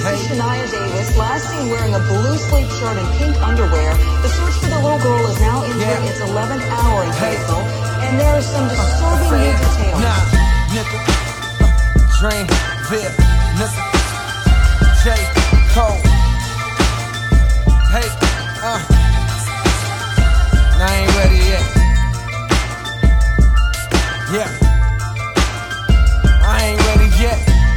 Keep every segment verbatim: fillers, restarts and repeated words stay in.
This hey. is Shania Davis, last seen wearing a blue sleep shirt and pink underwear. The search for the little girl is now entering yeah. its eleventh hour in hey. Fayetteville, and there are some disturbing uh, new details. Nah, nigga, uh, Dream, Vip, nigga, J. Cole. Hey, uh, I ain't ready yet. Yeah, I ain't ready yet.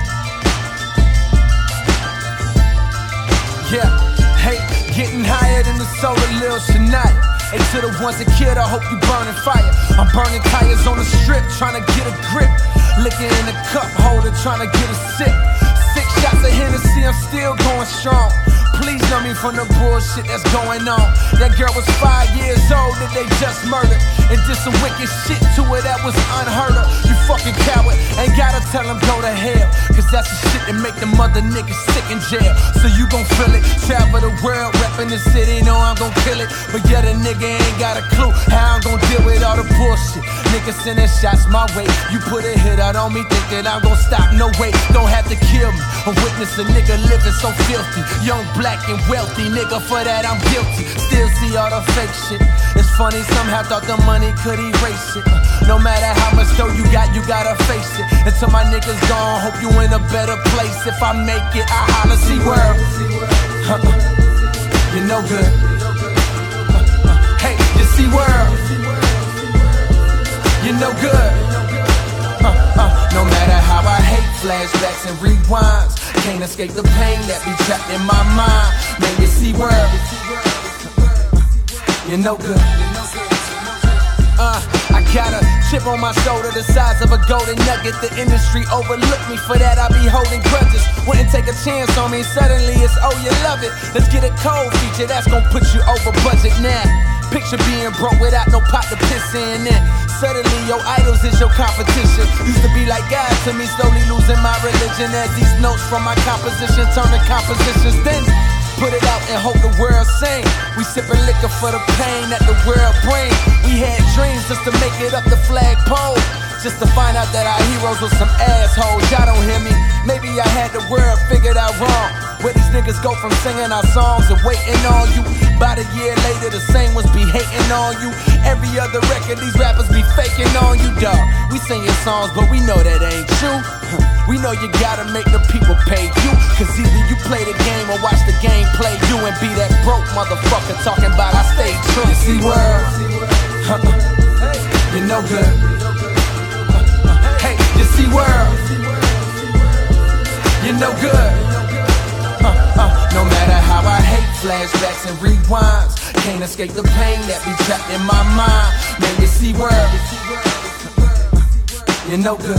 Yeah, hey, getting higher than the soul of Lil Shania. Hey, to the ones that killed, I hope you burning fire. I'm burning tires on the strip, trying to get a grip. Licking in the cup holder, trying to get a sip. Six shots of Hennessy, I'm still going strong. Please know me from the bullshit that's going on. That girl was five years old that they just murdered, and did some wicked shit to her that was unheard of. You fucking coward, ain't gotta tell him go to hell, cause that's the shit that make the mother niggas sick in jail. So you gon' feel it, travel the world, reppin' the city, know I'm gon' kill it. But yet a nigga ain't got a clue how I'm gon' deal with all the bullshit. Niggas sending shots my way, you put a hit out on me, think that I'm gon' stop, no way. Don't have to kill me, or witness a nigga living so filthy. Young black and wealthy, nigga, for that I'm guilty. Still see all the fake shit. It's funny, somehow thought the money could erase it. No matter how much dough you got, you gotta face it. Until my niggas gone, hope you in a better place. If I make it, I holla, see world. Uh-uh. You're no good. Uh-uh. Hey, you see world. You're no good. Uh-uh. No matter how I hate flashbacks and rewinds, can't escape the pain that be trapped in my mind. Man, you see world. You're no good. Uh, I got a chip on my shoulder the size of a golden nugget. The industry overlooked me for that, I be holding grudges. Wouldn't take a chance on me, suddenly it's oh you love it. Let's get a cold feature that's gonna put you over budget now. Picture being broke without no pot to piss in it. Suddenly your idols is your competition. Used to be like God to me, slowly losing my religion as these notes from my composition turn to compositions. Then put it out and hope the world sing. We sipping liquor for the pain that the world brings. We had dreams just to make it up the flagpole, just to find out that our heroes were some assholes. Y'all don't hear me? Maybe I had the world figured out wrong. Where these niggas go from singing our songs and waiting on you. About a year later, the same ones be hating on you. Every other record, these rappers be faking on you, dawg. We sing your songs, but we know that ain't true. We know you gotta make the people pay you, cause either you play the game or watch the game play you, and be that broke motherfucker talking about I stay true. You see world, uh-uh. You're no good. Uh-uh. Hey, you see world, you're no good. Uh-uh. No matter how I hate flashbacks and rewinds, can't escape the pain that be trapped in my mind. Man, you see world, you're no good.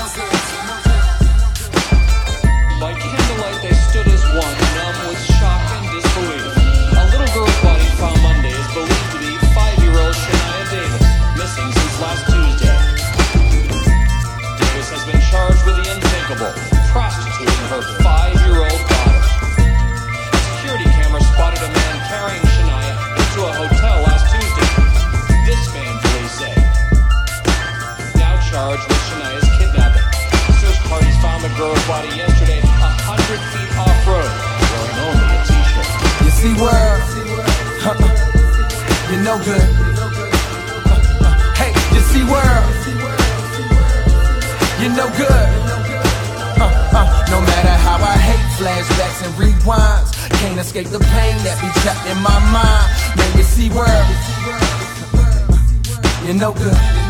By candlelight they stood as one, numb with shock and disbelief. A little girl's body found Monday is believed to be five-year-old Shania Davis, missing since last Tuesday. Davis has been charged with the unthinkable, prostituting her five-year-old daughter. A security camera spotted a man carrying Shania into a hotel last Tuesday. This man, police say, now charged with Shania's kidnapping. Search parties found the girl's body yesterday, a hundred feet off-road, wearing only a t-shirt. You see world, uh-uh. You're no good. Uh-uh. Hey, you see world, you're no good. Uh-uh. No matter how I hate flashbacks and rewinds, can't escape the pain that be trapped in my mind. Man, you see world, you're no good.